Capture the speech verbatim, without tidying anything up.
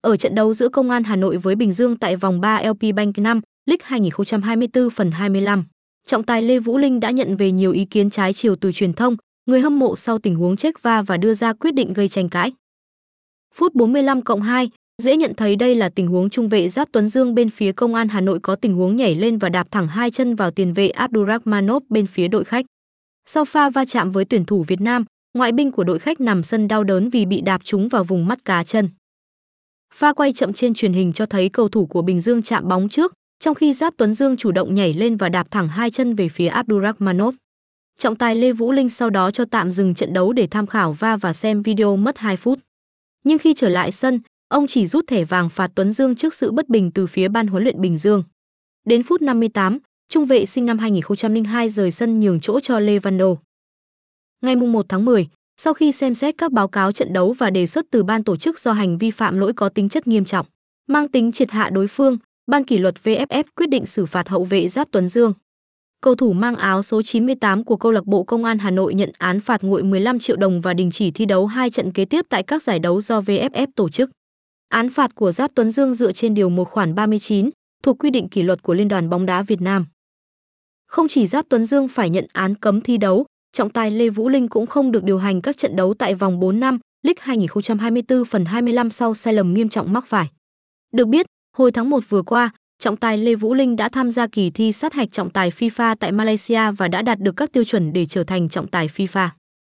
Ở trận đấu giữa Công an Hà Nội với Bình Dương tại vòng ba lờ pê Bank năm League hai nghìn không trăm hai mươi tư phần hai mươi lăm, trọng tài Lê Vũ Linh đã nhận về nhiều ý kiến trái chiều từ truyền thông, người hâm mộ sau tình huống check va và đưa ra quyết định gây tranh cãi. Phút bốn mươi lăm cộng hai, dễ nhận thấy đây là tình huống trung vệ Giáp Tuấn Dương bên phía Công an Hà Nội có tình huống nhảy lên và đạp thẳng hai chân vào tiền vệ Abdurakhmanov bên phía đội khách. Sau pha va chạm với tuyển thủ Việt Nam, ngoại binh của đội khách nằm sân đau đớn vì bị đạp trúng vào vùng mắt cá chân. Pha quay chậm trên truyền hình cho thấy cầu thủ của Bình Dương chạm bóng trước, trong khi Giáp Tuấn Dương chủ động nhảy lên và đạp thẳng hai chân về phía Abdurakhmanov. Trọng tài Lê Vũ Linh sau đó cho tạm dừng trận đấu để tham khảo va và xem video mất hai phút. Nhưng khi trở lại sân, ông chỉ rút thẻ vàng phạt Tuấn Dương trước sự bất bình từ phía ban huấn luyện Bình Dương. Đến phút năm mươi tám, trung vệ sinh năm hai nghìn không trăm lẻ hai rời sân nhường chỗ cho Lê Văn Đô. Ngày mùng một tháng mười, sau khi xem xét các báo cáo trận đấu và đề xuất từ ban tổ chức do hành vi phạm lỗi có tính chất nghiêm trọng, mang tính triệt hạ đối phương, ban kỷ luật vê ép ép quyết định xử phạt hậu vệ Giáp Tuấn Dương. Cầu thủ mang áo số chín mươi tám của câu lạc bộ Công an Hà Nội nhận án phạt nguội mười lăm triệu đồng và đình chỉ thi đấu hai trận kế tiếp tại các giải đấu do vê ép ép tổ chức. Án phạt của Giáp Tuấn Dương dựa trên điều một khoản ba mươi chín thuộc quy định kỷ luật của Liên đoàn bóng đá Việt Nam. Không chỉ Giáp Tuấn Dương phải nhận án cấm thi đấu, trọng tài Lê Vũ Linh cũng không được điều hành các trận đấu tại vòng bốn năm League hai nghìn không trăm hai mươi tư phần hai mươi lăm sau sai lầm nghiêm trọng mắc phải. Được biết, hồi tháng một vừa qua, trọng tài Lê Vũ Linh đã tham gia kỳ thi sát hạch trọng tài FIFA tại Malaysia và đã đạt được các tiêu chuẩn để trở thành trọng tài FIFA.